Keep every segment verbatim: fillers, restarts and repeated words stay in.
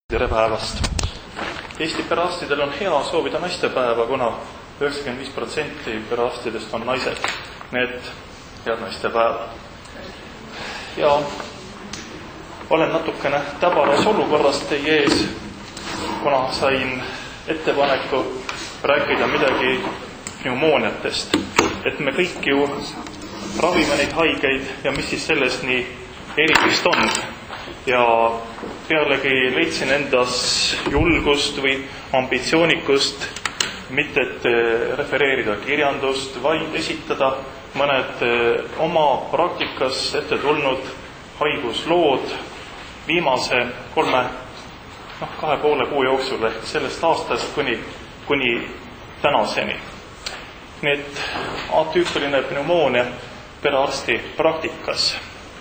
Tere päevast! Eesti perearstidel on hea soovida naistepäeva, kuna üheksakümmend viis protsenti perearstidest on naised. Need head naistepäeva. Ja olen natukene täbaras olukorras teie ees, kuna sain ettepaneku rääkida midagi pneumooniatest. Et me kõik ju ravime neid haigeid ja mis siis sellest nii erilist on. Ja pealegi leidsin endas julgust või ambitsioonikust mitte et refereerida kirjandust, vaid esitada mõned oma praktikas ette tulnud haiguslood viimase kolme, noh, kahe poole kuu jooksul ehk sellest aastast kuni, kuni tänaseni. Need atüüpiline pneumoonia perearsti praktikas.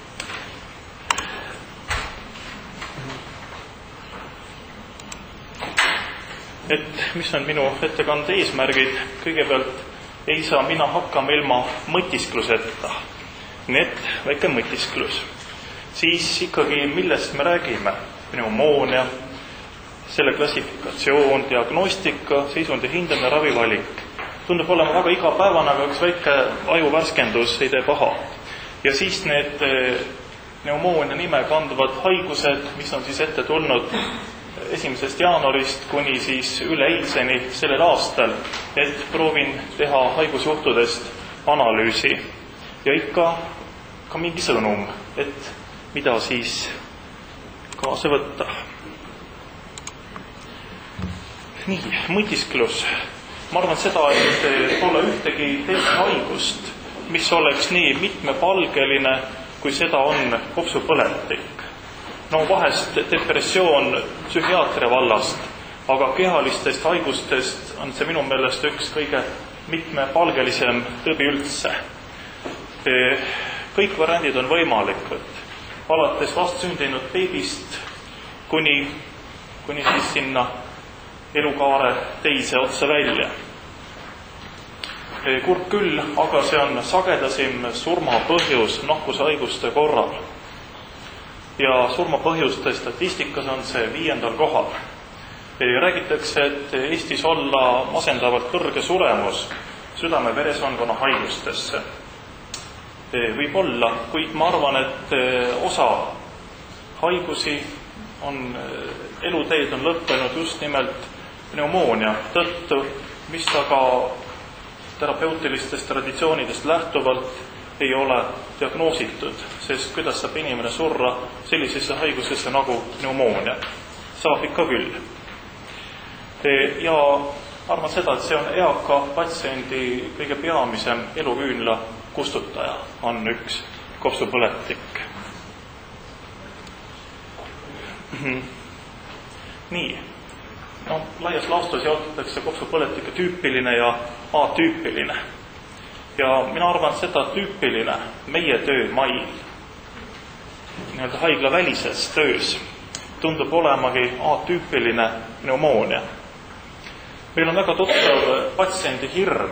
Et mis on minu ettekande eesmärgid, kõigepealt ei saa mina hakkama ilma mõtiskluseta. Need väike mõtisklus. Siis ikkagi, millest me räägime? Pneumoonia, selle klassifikatsioon, diagnostika, seisundi hindamine, ravivalik. Tundub olema väga igapäevane, aga üks väike ajuvärskendus ei tee paha. Ja siis need pneumoonia nime kandvad haigused, mis on siis ette tulnud esimesest jaanuarist kuni siis üleeilseni sellel aastal, et proovin teha haigusjuhtudest analüüsi ja ikka ka mingi sõnum, et mida siis kaasa võtta. Nii, mõtisklus. Ma arvan seda, et pole ühtegi teist haigust, mis oleks nii mitmepalgeline, kui seda on kopsupõletik. No vahest depressioon psühhiaatria vallast, aga kehalistest haigustest on see minu meelest üks kõige mitmepalgelisem tõbi üldse. Kõik variandid on võimalikud, alates vastsündinud beebist kuni, kuni siis sinna elukaare teise otsa välja. Kurb küll, aga see on sagedasim surmapõhjus nakkushaiguste korral. Ja surmapõhjuste statistikas on see viiendal kohal. Räägitakse, et Eestis olla masendavalt kõrge suremus südame-veresoonkonna haigustesse. Võib olla, kuid ma arvan, et osa haigusi on, eluteed on lõppenud just nimelt pneumoonia tõttu, mis aga terapeutilistest traditsioonidest lähtuvalt ei ole diagnoositud, sest kuidas saab inimene surra sellisesse haigusesse nagu pneumoonia? Saab ikka küll. Ja arvan seda, et see on eaka patsiendi kõige peamisem eluküünla kustutaja, on üks kopsupõletik. Nii, no, laias laastus jaotatakse kopsupõletike tüüpiline ja atüüpiline. Ja mina arvan seda tüüpiline meie töö mail, nii-öelda haigla välises töös, tundub olemagi atüüpiline pneumoonia. Meil on väga tuttav patsiendi hirm.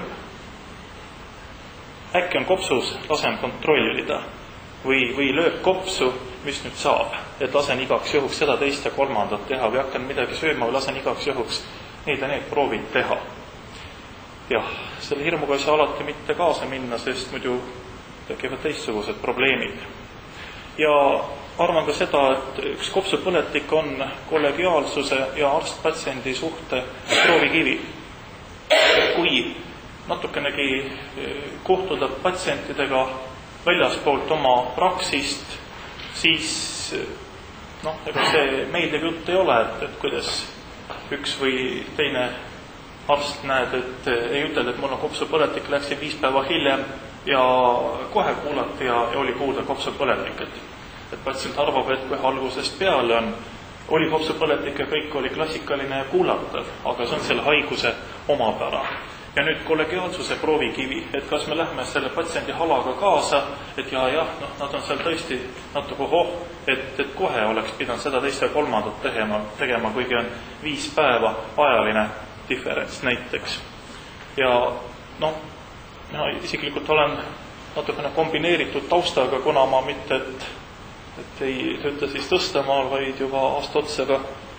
Äkki on kopsus, lasen kontrollida või, või lööb kopsu, mis nüüd saab, et lasen igaks juhuks seda teist ja kolmandat teha või hakkan midagi sööma või lasen igaks juhuks neid ja need proovid teha. Jah, selle hirmuga ei saa alati mitte kaasa minna, sest muidu tekivad teistsugused probleemid. Ja arvan ka seda, et üks kopsupõletik on kollegiaalsuse ja arst-patsiendi suhte proovikivi. Kui natukenegi kohtuda patsientidega väljaspoolt oma praksist, siis noh, ega see meeldiv jutt ei ole, et, et kuidas üks või teine arst näed, et ei ütelda, et mul on kopsupõletik, läksin viis päeva hiljem ja kohe kuulati ja, ja oli kuulda kopsupõletik. Et, et patsient arvab, et kohe algusest peale on, oli kopsupõletik ja kõik oli klassikaline ja kuulatav, aga see on selle haiguse omapära. Ja nüüd kollegiaalsuse proovikivi, et kas me lähme selle patsiendi halaga kaasa, et ja, jah, noh, nad on seal tõesti natuke hoh, et, et kohe oleks pidanud seda teist ja kolmandat tegema, tegema, kuigi on viis päeva ajaline differents näiteks. Ja noh, mina isiklikult olen natukene kombineeritud taustaga, kuna ma mitte, et, et ei tööta siis Tõstamaal, vaid juba aasta otsaga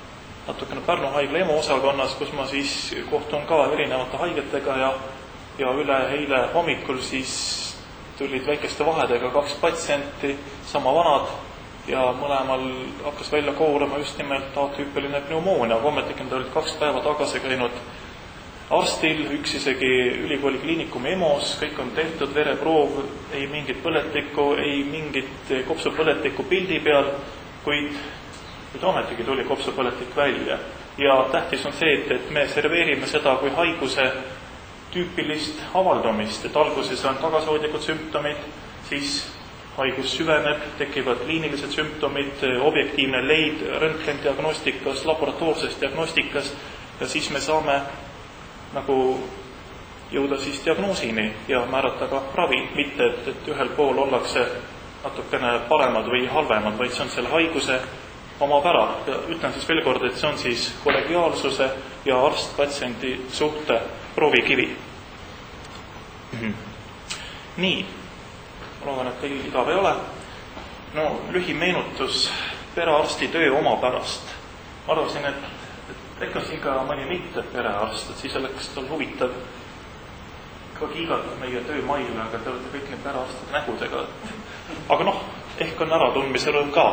natukene Pärnu haigla EMO osakonnas, kus ma siis kohtun ka erinevate haigetega ja, ja üle eile hommikul siis tulid väikeste vahedega kaks patsienti, sama vanad, ja mõlemal hakkas välja koorama just nimelt atüüpiline pneumoonia, aga ometigi nad olid kaks päeva tagasi käinud arstil, üks isegi ülikooli kliinikumi EMO-s, kõik on tehtud, vereproov, ei mingit põletikku, ei mingit kopsupõletikku pildi peal, kuid, kuid ometigi tuli kopsupõletik välja. Ja tähtis on see, et, et me serveerime seda kui haiguse tüüpilist avaldumist, et alguses on tagasihoidlikud sümptomid, siis haigus süveneb, tekivad kliinilised sümptomid, objektiivne leid röntgendiagnostikas, laboratoorses diagnostikas ja siis me saame nagu jõuda siis diagnoosini ja määrata ka ravi, mitte et, et ühel pool ollakse natukene paremad või halvemad, vaid see on selle haiguse omapära. Ja ütlen siis veel kord, et see on siis kollegiaalsuse ja arst-patsiendi suhte proovikivi. Mm-hmm. Nii, ma loodan, et teil igav ei ole. No lühimeenutus perearsti töö omapärast. Ma arvasin, et Ekka siin ka mõni mitte perearst, et siis oleks tal huvitav ka kiigata meie töömaile, aga te olete kõik need perearstid nägudega. Aga noh, ehk on äratundmise rõõm ka.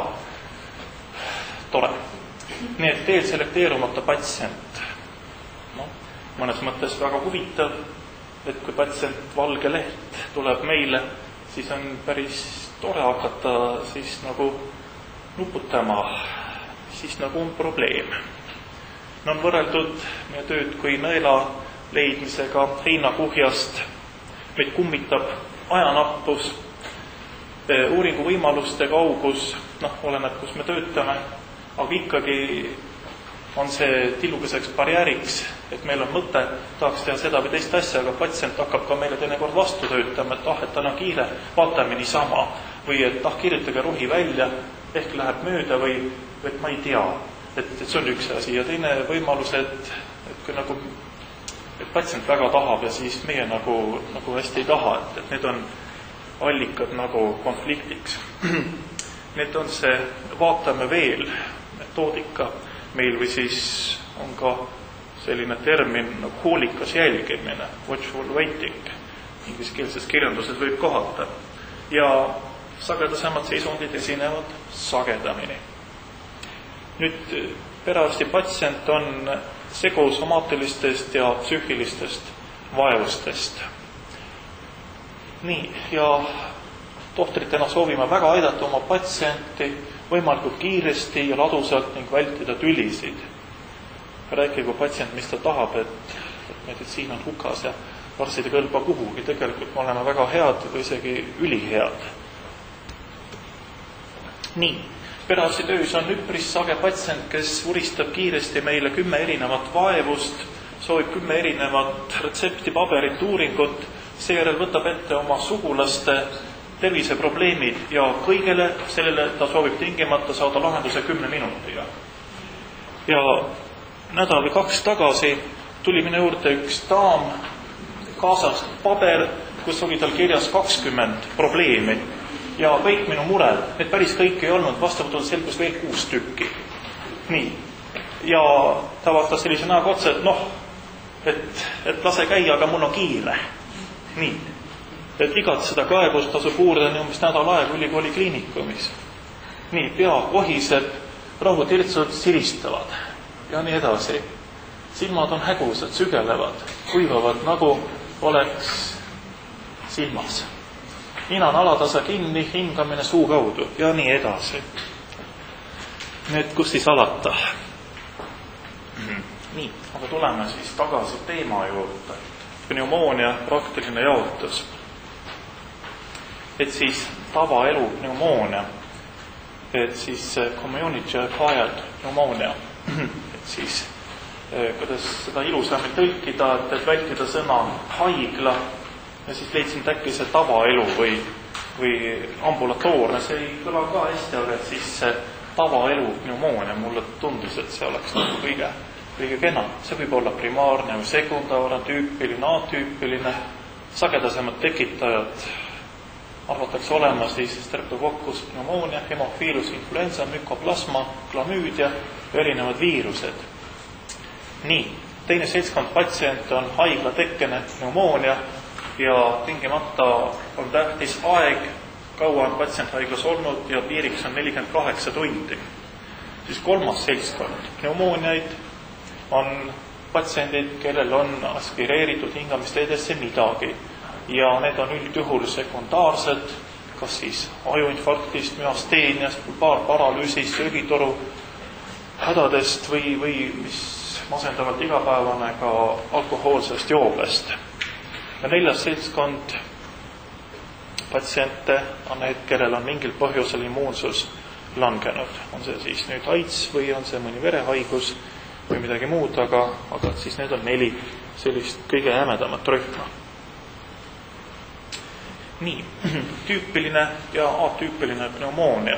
Tore. Nii et teel selekteerumata patsient. No, mõnes mõttes väga huvitav, et kui patsient valge leht tuleb meile, siis on päris tore hakata siis nagu nuputama, siis nagu on probleem. No on võrreldud meie tööd kui nõela leidmisega heinakuhjast, meid kummitab ajanappus, uuringu võimaluste kaugus, noh, oleneb, kus me töötame, aga ikkagi on see tillukeseks barjääriks, et meil on mõte, tahaks teha seda või teist asja, aga patsient hakkab ka meile teinekord vastu töötama, et ah, et tal on kiire, vaatame niisama, või et ah, kirjutage rohi välja, ehk läheb mööda või et ma ei tea. Et, et see on üks asi ja teine võimalus, et, et kui nagu et patsient väga tahab ja siis meie nagu, nagu hästi ei taha, et, et need on allikad nagu konfliktiks. Need on see vaatame veel metoodika meil või siis on ka selline termin nagu hoolikas jälgimine, watchful waiting, ingliskeelses kirjanduses võib kohata. Ja sagedasemad seisundid esinevad sagedamini. Nüüd perearsti patsient on segu somaatilistest ja psüühilistest vaevustest. Nii, ja tohtritena soovime väga aidata oma patsienti võimalikult kiiresti ja ladusalt ning vältida tülisid. Rääkigu patsient, mis ta tahab, et, et meditsiin on hukas ja arstid ei kõlba kuhugi. Tegelikult me oleme väga head või isegi ülihead. Nii. Perearsti töös on üpris sage patsient, kes uristab kiiresti meile kümme erinevat vaevust, soovib kümme erinevat retsepti, paberit, uuringut, seejärel võtab ette oma sugulaste terviseprobleemid ja kõigele sellele ta soovib tingimata saada lahenduse kümne minutiga. Ja nädal või kaks tagasi tuli minu juurde üks daam, kaasas paber, kus oli tal kirjas kakskümmend probleemi. Ja kõik minu mured, need päris kõik ei olnud, vastavalt selgus veel kuus tükki. Nii. Ja ta vaatas sellise näoga otsa, et noh, et, et lase käia, aga mul on kiire. Nii. Et igat seda kaebust tasub uurida umbes nädal aega ülikooli kliinikumis. Nii, pea kohiseb, rahutirtsud siristavad ja nii edasi. Silmad on hägusad, sügelevad, kuivavad, nagu oleks silmas. Nina on alatasa kinni, hingamine suu kaudu ja nii edasi. Nüüd, kus siis alata? Nii, aga tuleme siis tagasi teema juurde. Pneumoonia praktiline jaotus. Et siis tavaelu pneumoonia. Et siis community acquired pneumoonia. Et siis, kuidas seda ilusamil tõlkida, et vältida sõna haigla, ja siis leidsin, et äkki see tavaelu või, või ambulatoorne, see ei kõla ka hästi, aga et siis see tavaelu pneumoonia, mulle tundus, et see oleks nagu kõige, kõige kena. See võib olla primaarne või sekundaarne, tüüpiline, atüüpiline, sagedasemad tekitajad, arvatakse olema siis streptococcus pneumoonia, hemophilus influenza, mykoplasma, klamüüdia ja erinevad viirused. Nii, teine seltskond patsient on haiglatekkene pneumoonia ja tingimata on tähtis aeg, kaua on patsient haiglas olnud ja piiriks on nelikümmend kaheksa tundi. Siis kolmas seltskond pneumooniaid on patsiendid, kellel on aspireeritud hingamisteedesse midagi ja need on üldjuhul sekundaarsed, kas siis ajuinfarktist, müasteeniast, pulbaarparalüüsist, söögitoru hädadest või, või mis masendavalt igapäevane ka alkohoolsest joobest. Ja neljas seltskond patsiente on need, kellel on mingil põhjusel immuunsus langenud. On see siis nüüd AIDS või on see mõni verehaigus või midagi muud, aga, aga siis need on neli sellist kõige jämedamat rühma. Nii, tüüpiline ja atüüpiline pneumoonia.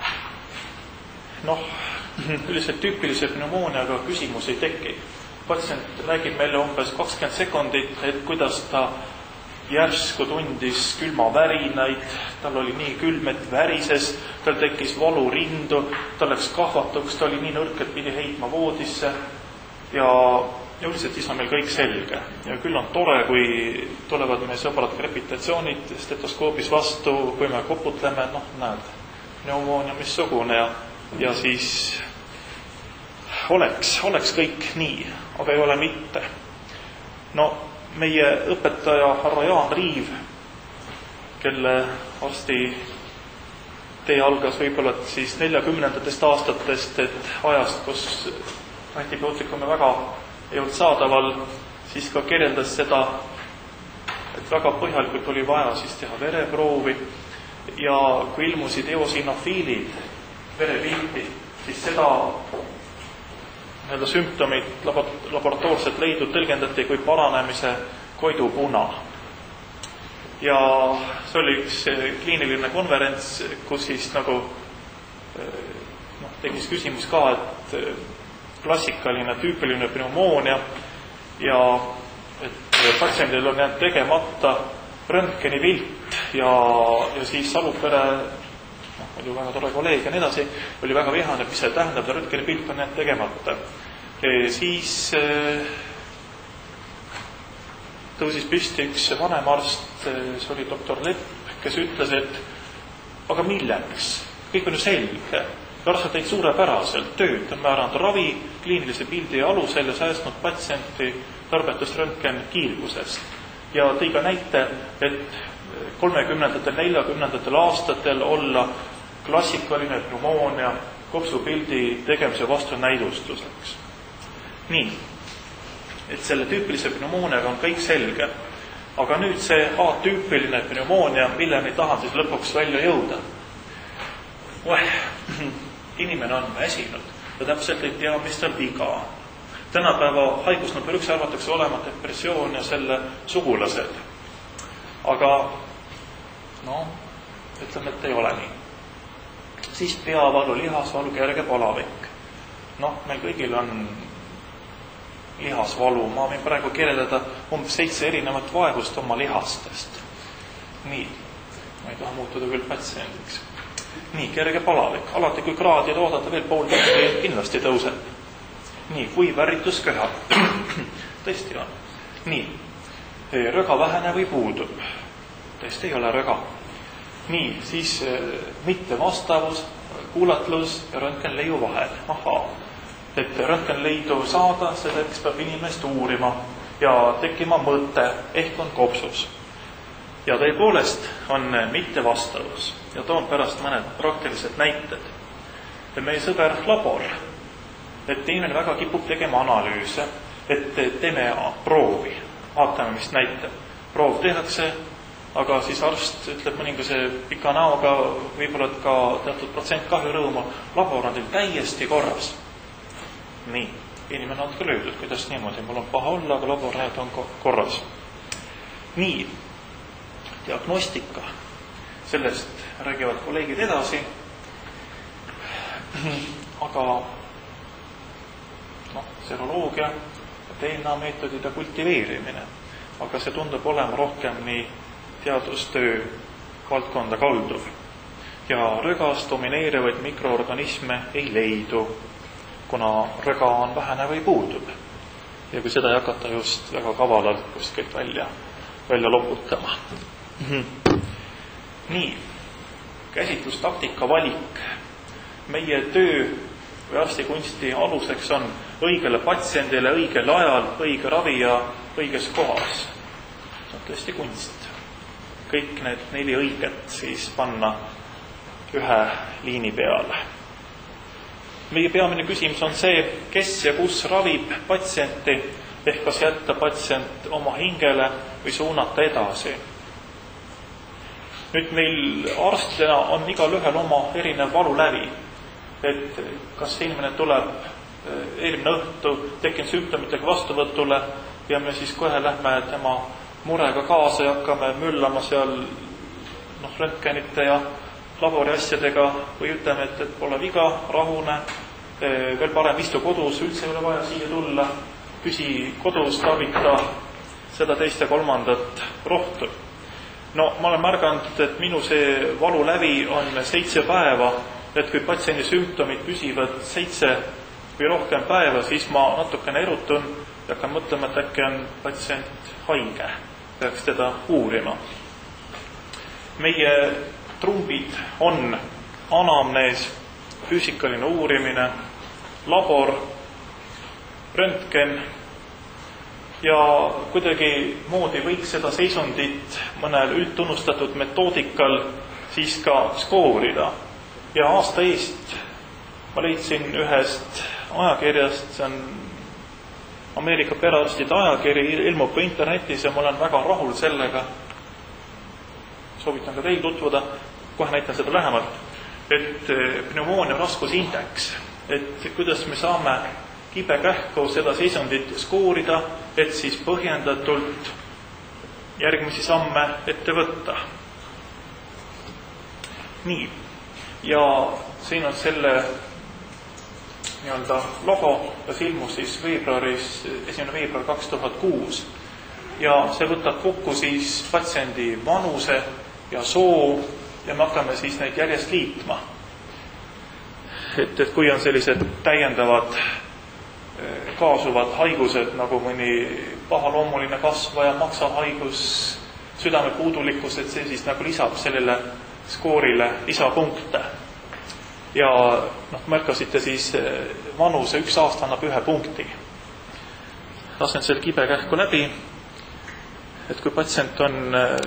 Noh, üldiselt tüüpilise pneumooniaga küsimus ei teki. Patsient räägib meile umbes kakskümmend sekundit, et kuidas ta järsku tundis külmavärinaid, tal oli nii külm, et värises, tal tekkis valu rindu, tal läks kahvatuks, ta oli nii nõrk, et pidi heitma voodisse ja, ja üldiselt siis on meil kõik selge. Ja küll on tore, kui tulevad meie sõbrad krepitatsioonid stetoskoobis vastu, kui me koputleme, noh, näed, pneumoonia missugune ja, ja siis oleks, oleks kõik nii, aga ei ole mitte. No, meie õpetaja härra Jaan Riiv, kelle arsti tee algas võib-olla siis neljakümnendatest aastatest, et ajast, kus antibiootikumi väga ei olnud saadaval, siis ka kirjeldas seda, et väga põhjalikult oli vaja siis teha vereproovi ja kui ilmusid eosinofiilid verepilti, siis seda nii-öelda sümptomid laboratoorselt leidnud tõlgendati kui paranemise koidupuna. Ja see oli üks kliiniline konverents, kus siis nagu noh, tegis küsimus ka, et klassikaline tüüpiline pneumoonia ja et patsiendil on jäänud tegemata röntgeni pilt ja, ja siis Salupere, noh, oli väga tore kolleeg ja nii edasi, oli väga vihane, mis see tähendab, röntgeni pilt on jäänud tegemata. E, siis e, tõusis püsti üks vanem arst, see oli doktor Lepp, kes ütles, et aga milleks? Kõik on ju selge. Arst on teinud suurepäraselt tööd, on määranud ravi kliinilise pildi alusel ja säästnud patsienti tarbetust röntgen kiirgusest. Ja tõi ka näite, et kolmekümnendatel, neljakümnendatel aastatel olla klassikaline pneumoonia kopsupildi tegemise vastu näidustuseks. Nii, et selle tüüpilise pneumooniaga on kõik selge, aga nüüd see atüüpiline pneumoonia, milleni tahan siis lõpuks välja jõuda. Oeh, inimene on väsinud ja täpselt ei tea, mis tal viga. Tänapäeva haigus number üks arvatakse olema depressioon ja selle sugulased. Aga no, ütleme, et ei ole nii. Siis peavalu, lihasvalu, kerge palavik. Noh, meil kõigil on lihasvalu. Ma võin praegu kirjeldada umbes seitse erinevat vaevust oma lihastest. Nii, ma ei taha muutuda küll patsiendiks. Nii, kerge palavik. Alati kui kraadid oodata veel pool tundi, kindlasti tõuseb. Nii, kui värritusköha. Tõesti on. Nii, röga vähene või puudub. Tõesti ei ole röga. Nii, siis mitte vastavus, kuulatlus ja röntgenleiu vahel. Ahaa, et röntgenleidu saada, selleks peab inimest uurima ja tekkima mõte, ehk on kopsus. Ja tõepoolest on mitte vastavus ja toon pärast mõned praktilised näited. Meie sõber labor, et inimene väga kipub tegema analüüse, et teeme proovi, vaatame, mis näitab. Proov tehakse, aga siis arst ütleb mõningase pika näoga, võib-olla ka teatud protsent kahjurõõmu, labor on teil täiesti korras. Nii, inimene on ka löödud, kuidas niimoodi, mul on paha olla, aga laborajad on korras. Nii, diagnostika, sellest räägivad kolleegid edasi, aga noh, seroloogia, D N A meetodid ja kultiveerimine, aga see tundub olema rohkem nii teadustöö valdkonda kalduv ja rõgas domineerivaid mikroorganisme ei leidu, kuna rõga on vähene või puudub. Ja kui seda ei hakata just väga kavalalt kuskilt välja, välja loputama. Mm-hmm. Nii, käsitlustaktika valik. Meie töö või arstikunsti aluseks on õigele patsiendile õigel ajal, õige ravi ja õiges kohas. See on tõesti kunst. Kõik need neli õiget siis panna ühe liini peale. Meie peamine küsimus on see, kes ja kus ravib patsienti, ehk kas jätta patsient oma hingele või suunata edasi. Nüüd meil arstidena on igal ühel oma erinev valulävi, et kas inimene tuleb eelmine õhtu tekkinud sümptomitega vastuvõtule ja me siis kohe lähme tema murega kaasa ja hakkame müllama seal noh, röntgenite ja labori asjadega või ütleme, et, et pole viga, rahune, veel parem istu kodus, üldse ei ole vaja siia tulla, püsi kodus, tarvita seda teist ja kolmandat rohtu. No ma olen märganud, et minu see valulävi on seitse päeva, et kui patsiendi sümptomid püsivad seitse või rohkem päeva, siis ma natukene erutun ja hakkan mõtlema, et äkki on patsient haige, peaks teda uurima. Meie trumbid on anamnees, füüsikaline uurimine, labor, röntgen ja kuidagi moodi võiks seda seisundit mõnel üldtunnustatud metoodikal siis ka skoorida. Ja aasta eest ma leidsin ühest ajakirjast, see on Ameerika perearstide ajakiri, ilmub ka internetis ja ma olen väga rahul sellega. Soovitan ka teil tutvuda, kohe näitan seda lähemalt, et pneumoonia raskusindeks, et kuidas me saame kibekähku seda seisundit skoorida, et siis põhjendatult järgmisi samme ette võtta. Nii, ja siin on selle nii-öelda logo, kas ilmus siis veebruaris, esimene veebruar kaks tuhat kuus ja see võtab kokku siis patsiendi vanuse ja soo ja me hakkame siis neid järjest liitma. Et, et kui on sellised täiendavad kaasuvad haigused nagu mõni pahaloomuline kasvaja, maksahaigus, südamepuudulikkus, et see siis nagu lisab sellele skoorile lisapunkte. Ja noh, märkasite siis vanuse üks aasta annab ühe punkti. Lasen selle kibekähku läbi, et kui patsient on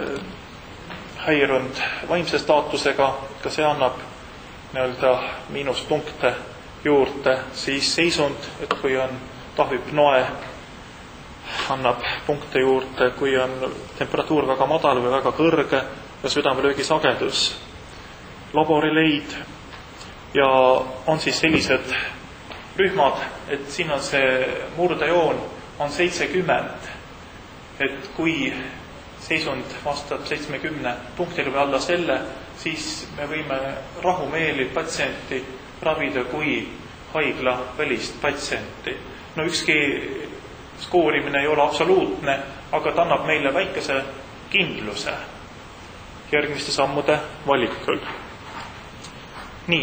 häirunud vaimse staatusega, ka see annab nii-öelda miinuspunkte juurde, siis seisund, et kui on tahvib noe, annab punkte juurde, kui on temperatuur väga madal või väga kõrge ja südamelöögi sagedus, laborileid ja on siis sellised rühmad, et siin on see murdejoon on seitsekümmend, et kui seisund vastab seitsmekümne punktile või alla selle, siis me võime rahumeeli patsienti ravida kui haigla välist patsienti. No ükski skoorimine ei ole absoluutne, aga ta annab meile väikese kindluse järgmiste sammude valikul. Nii,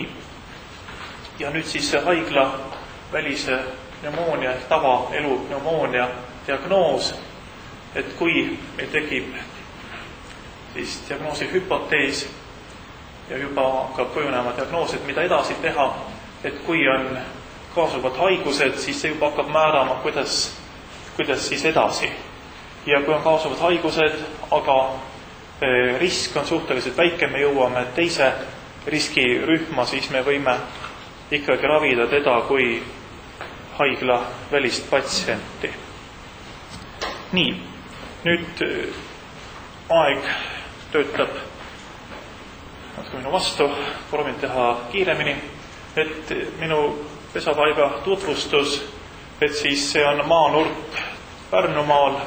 ja nüüd siis see haigla välise pneumoonia ehk tavaelu pneumoonia diagnoos, et kui meil tekib siis diagnoosi hüpotees ja juba hakkab kujunema diagnoos, et mida edasi teha, et kui on kaasuvad haigused, siis see juba hakkab määrama, kuidas, kuidas siis edasi. Ja kui on kaasuvad haigused, aga risk on suhteliselt väike, me jõuame teise riskirühma, siis me võime ikkagi ravida teda kui haigla välist patsienti. Nii, nüüd aeg töötab natuke minu vastu, proovin teha kiiremini, et minu pesapaiga tutvustus, et siis see on maanurk Pärnumaal,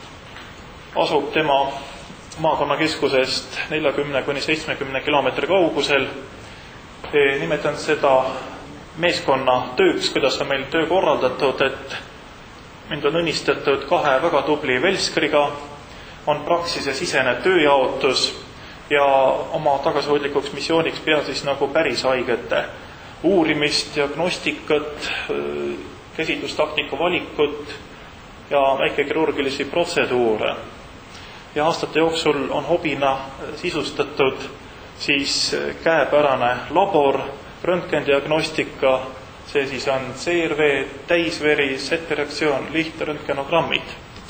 asub tema maakonnakeskusest neljakümne kuni seitsmekümne kilomeetri kaugusel. Nimetan seda meeskonna tööks, kuidas on meil töö korraldatud, et mind on õnnistatud kahe väga tubli velskriga, on praksise sisene tööjaotus, ja oma tagasihoidlikuks missiooniks pea siis nagu päris haigete uurimist, diagnostikat, käsitlustaktika valikut ja väikekirurgilisi protseduure. Ja aastate jooksul on hobina sisustatud siis käepärane labor, röntgendiagnostika, see siis on C R V, täisveri, Z-reaktsioon, lihtröntgenogrammid.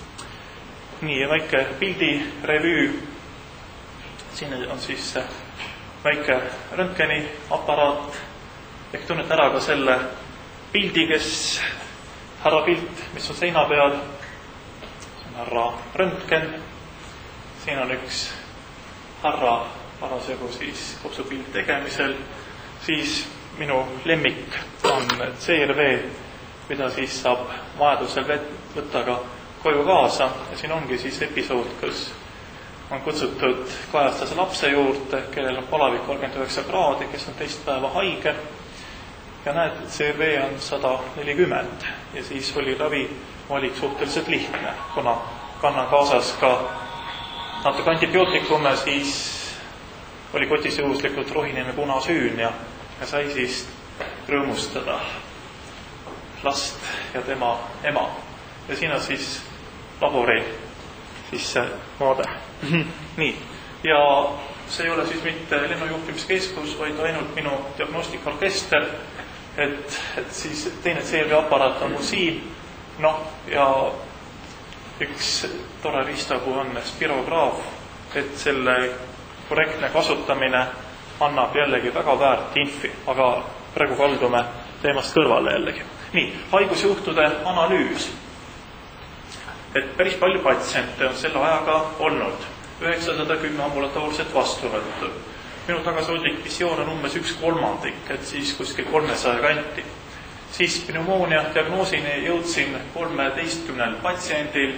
Nii, ja väike pildirevüü. Siin on siis väike röntgeniaparaat. Ehk tunnet ära ka selle pildi, kes härra pilt, mis on seina peal. See on härra röntgen. Siin on üks härra parasjagu siis kopsupilt tegemisel. Siis minu lemmik on C R V, mida siis saab vajadusel võtta ka koju kaasa. Ja siin ongi siis episood, kus on kutsutud kahestase lapse juurde, kellel on palavik kolmkümmend üheksa kraadi, kes on teist päeva haige. Ja näed, et C R V on sada nelikümmend ja siis oli ravivalik suhteliselt lihtne, kuna kannan kaasas ka natuke antibiootikume, siis oli kotis juhuslikult rohinime punasüün ja, ja sai siis rõõmustada last ja tema ema. Ja siin on siis labori siis see vaade. Nii, ja see ei ole siis mitte lennujuhtimiskeskus, vaid ainult minu diagnostikorkester, et, et siis teine C R V aparaat on mul siin, noh, ja üks tore riistagu on spirograaf, et selle korrektne kasutamine annab jällegi väga väärt infi, aga praegu kaldume teemast kõrvale jällegi. Nii, haigusjuhtude analüüs. Et päris palju patsiente on selle ajaga olnud, üheksasada kümme ambulatoorset vastuvõttu. Minu tagasihoidlik visioon on umbes üks kolmandik, et siis kuskil kolmesaja kanti. Siis pneumoonia diagnoosini jõudsin kolmeteistkümnel patsiendil,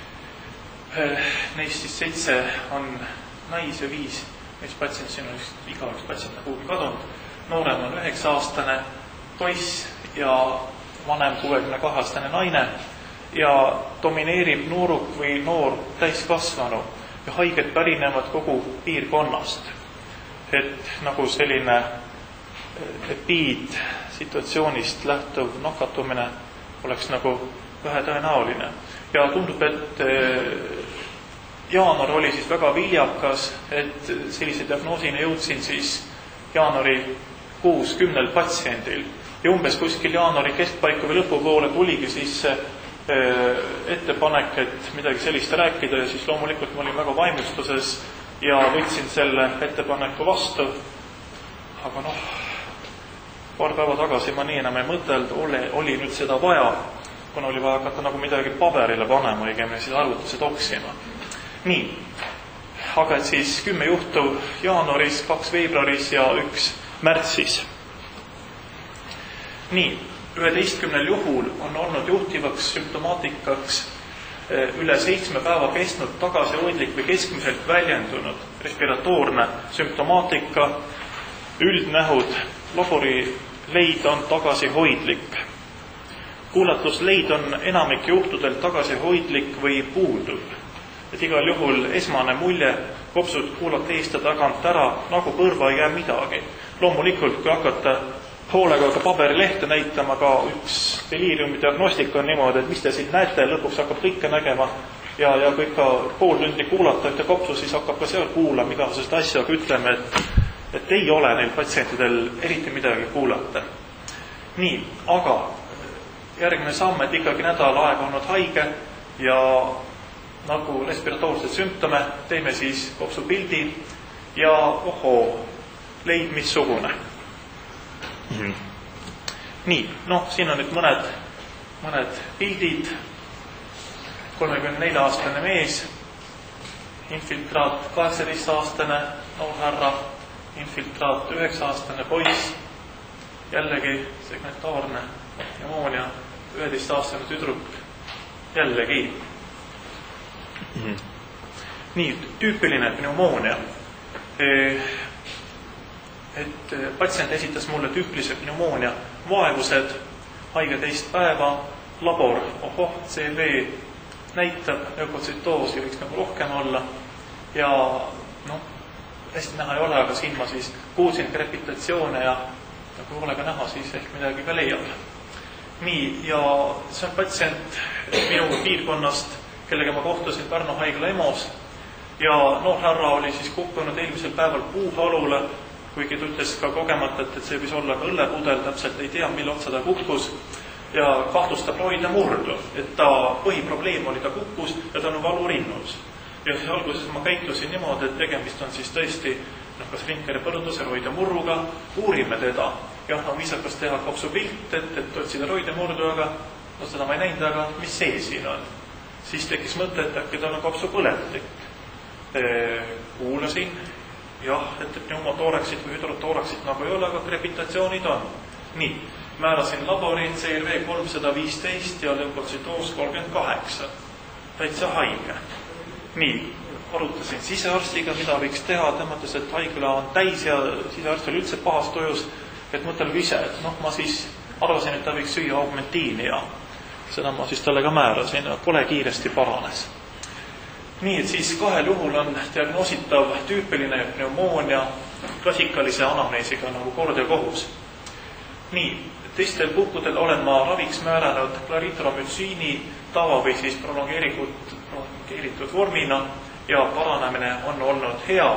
neist siis seitse on nais ja viis, mis patsient siin on iga üks patsient on kuhugi kadunud. Noorem on üheksa aastane poiss ja vanem kuuekümne kahe aastane naine ja domineerib nooruk või noor täiskasvanu ja haiged pärinevad kogu piirkonnast. Et nagu selline epiid situatsioonist lähtuv nakatumine oleks nagu vähe tõenäoline. Ja tundub, et jaanuar oli siis väga viljakas, et sellise diagnoosini jõudsin siis jaanuari kuuskümnel patsiendil. Ja umbes kuskil jaanuari keskpaiku või lõpupoole tuligi siis ettepanek, et midagi sellist rääkida ja siis loomulikult ma olin väga vaimustuses ja võtsin selle ettepaneku vastu. Aga noh, paar päeva tagasi ma nii enam ei mõtelnud, oli, oli nüüd seda vaja, kuna oli vaja hakata nagu midagi paberile panema, õigemini siis arvutused oksima. Nii, aga et siis kümme juhtu jaanuaris, kaks veebruaris ja üks märtsis. Nii, üheteistkümnel juhul on olnud juhtivaks sümptomaatikaks üle seitsme päeva kestnud tagasihoidlik või keskmiselt väljendunud respiratoorne sümptomaatika, üldnähud, laborileid on tagasihoidlik. Kuulatlusleid on enamik juhtudel tagasihoidlik või puudub. Et igal juhul esmane mulje kopsud kuulata eest ja tagant ära, nagu kõrva ei jää midagi. Loomulikult, kui hakata hoolega ka paberilehte näitama, ka üks deliiriumi diagnostika on niimoodi, et mis te siin näete, lõpuks hakkab kõike nägema ja, ja kõik ka pool tundi kuulata ühte kopsu, siis hakkab ka seal kuulama igasugust asja, aga ütleme, et, et ei ole neil patsientidel eriti midagi kuulata. Nii, aga järgmine samm, et ikkagi nädal aega olnud haige ja nagu respiratoorsed sümptome, teeme siis kopsupildi ja ohoo, leid missugune. Mm-hmm. Nii, noh, siin on nüüd mõned, mõned pildid. kolmekümne nelja aastane mees, infiltraat kaheksateist aastane noorhärra, infiltraat üheksa aastane poiss, jällegi segmentaarne pneumoonia, üheteist aastane tüdruk, jällegi. Mm-hmm. Nii, tüüpiline pneumoonia. Et patsient esitas mulle tüüpilise pneumoonia vaevused, haige teist päeva, labor, ohoh, C V näitab, ökotsitoosi võiks nagu rohkem olla ja noh, hästi näha ei ole, aga siin ma siis kuulsin krepitatsioone ja, ja kui ole ka näha, siis ehk midagi ka leiab. Nii, ja see on patsient minu piirkonnast, kellega ma kohtusin Pärnu haigla EMO-s ja noor härra oli siis kukkunud eelmisel päeval puuhalule, kuigi ta ütles ka kogemata, et see võis olla ka õllepudel, täpselt ei tea, mille otsa ta kukkus ja kahtlustab roide murdu, et ta põhiprobleem oli, ta kukkus ja ta on valurinnus. Ja siis alguses ma käitusin niimoodi, et tegemist on siis tõesti noh, kas Rinkeri põrduse roide murruga, uurime teda. Jah, no viisakas teha kopsupilt, et, et otsida roide murdu, aga no seda ma ei näinud, aga mis see siin on? Siis tekkis mõte, et äkki tal on kopsupõletik. Kuulasin, jah, et, et pneumotooraksid või hüdrotooraksid nagu ei ole, aga krepitatsioonid on. Nii, määrasin labori C R V kolmsada viisteist ja leukotsitoos kolmkümmend kaheksa. Täitsa haige. Nii, arutasin sisearstiga, mida võiks teha, tõmmates, et haigla on täis ja sisearst oli üldse pahast ujus, et mõtelgu ise, et noh, ma siis arvasin, et ta võiks süüa augmentiini ja seda ma siis talle ka määrasin ja pole kiiresti paranes. Nii, et siis kahel juhul on diagnoositav tüüpiline pneumoonia klassikalise anamneesiga nagu kord ja kohus. Nii, teistel puhkudel olen ma raviks määranud klaritromütsiini tava või siis prolongeeritud, prolongeeritud vormina ja paranemine on olnud hea.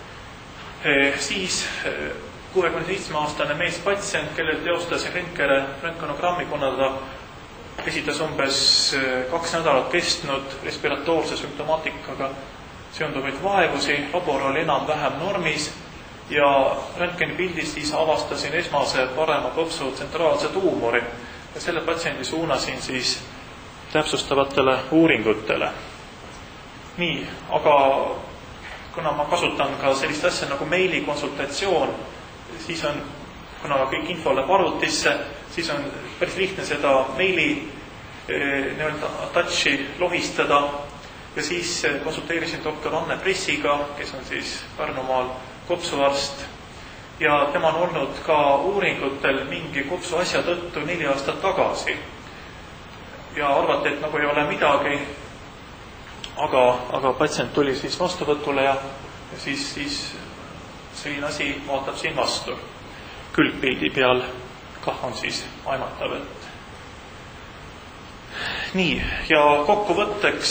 E, siis kuuekümne seitsme aastane meespatsient, kellel teostasin Rinkere röntgenogrammi, kuna ta esitas umbes kaks nädalat kestnud respiratoorse sümptomaatikaga seonduvaid vaevusi, labor oli enam-vähem normis ja röntgenipildis siis avastasin esmase parema kopsu tsentraalse tuumori ja selle patsiendi suunasin siis täpsustavatele uuringutele. Nii, aga kuna ma kasutan ka sellist asja nagu meili konsultatsioon, siis on, kuna kõik info läheb arvutisse, siis on päris lihtne seda meili eh, nii-öelda touchi lohistada ja siis konsulteerisin doktor Anne Pressiga, kes on siis Pärnumaal kopsuarst ja tema on olnud ka uuringutel mingi kopsu asja tõttu neli aastat tagasi ja arvati, et nagu ei ole midagi, aga, aga patsient tuli siis vastuvõtule ja, ja siis, siis selline asi vaatab siin vastu. Külgpildi peal kah on siis aimatav, et nii, ja kokkuvõtteks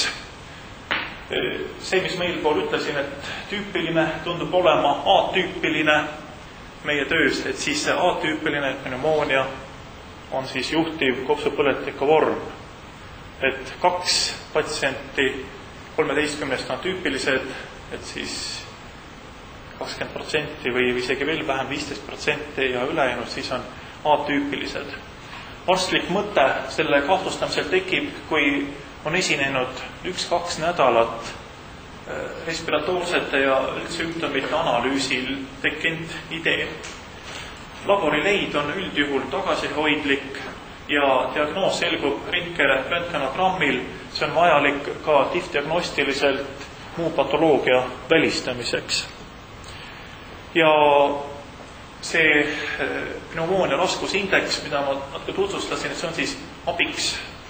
see, mis meil pool ütlesin, et tüüpiline tundub olema A-tüüpiline meie töös, et siis see A-tüüpiline pneumoonia on siis juhtiv kopsupõletiku vorm. Et kaks patsienti kolmeteistkümnest on tüüpilised, et siis kakskümmend protsenti või isegi veel vähem viisteist protsenti ja ülejäänud siis on A-tüüpilised. Arstlik mõte selle kahtlustamisel tekib, kui on esinenud üks-kaks nädalat respiratoorsete ja sümptomite analüüsil tekkinud idee. Laborileid on üldjuhul tagasihoidlik ja diagnoos selgub Rinkere röntgenogrammil, see on vajalik ka tihtdiagnostiliselt muu patoloogia välistamiseks. Ja see pneumoonia raskusindeks, mida ma natuke tutvustasin, et see on siis abiks,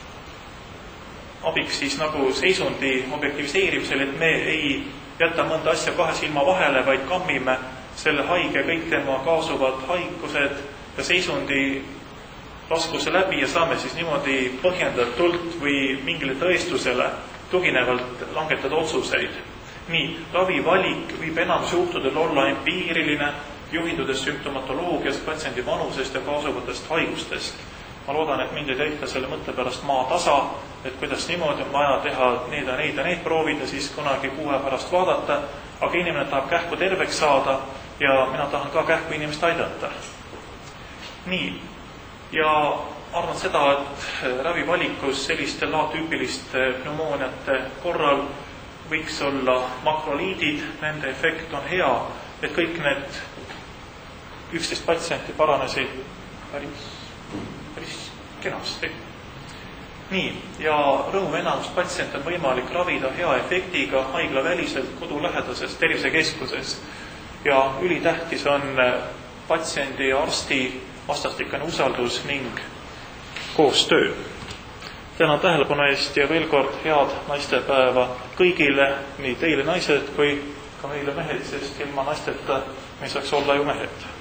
abiks siis nagu seisundi objektiviseerimisel, et me ei jäta mõnda asja kahe silma vahele, vaid kammime selle haige kõik tema kaasuvad haigused ja seisundi raskuse läbi ja saame siis niimoodi põhjendatult või mingile tõestusele tuginevalt langetada otsuseid. Nii, ravivalik võib enamus juhtudel olla empiiriline, juhindudes sümptomatoloogiast, patsiendi vanusest ja kaasuvatest haigustest. Ma loodan, et mind ei tehta selle mõtte pärast maa tasa, et kuidas niimoodi on vaja teha need ja need ja need proovid ja siis kunagi kuue pärast vaadata, aga inimene tahab kähku terveks saada ja mina tahan ka kähku inimest aidata. Nii, ja arvan seda, et ravivalikus sellistel A-tüüpiliste pneumooniate korral võiks olla makroliidid, nende efekt on hea, et kõik need üksteist patsienti paranesid päris, päris kenasti. Nii, ja rõõm enamus patsient on võimalik ravida hea efektiga haiglaväliselt kodulähedases tervisekeskuses ja ülitähtis on patsiendi ja arsti vastastikune usaldus ning koostöö. Tänan tähelepanu eest ja veel kord head naistepäeva kõigile, nii teile naised kui ka meile mehed, sest ilma naisteta me ei saaks olla ju mehed.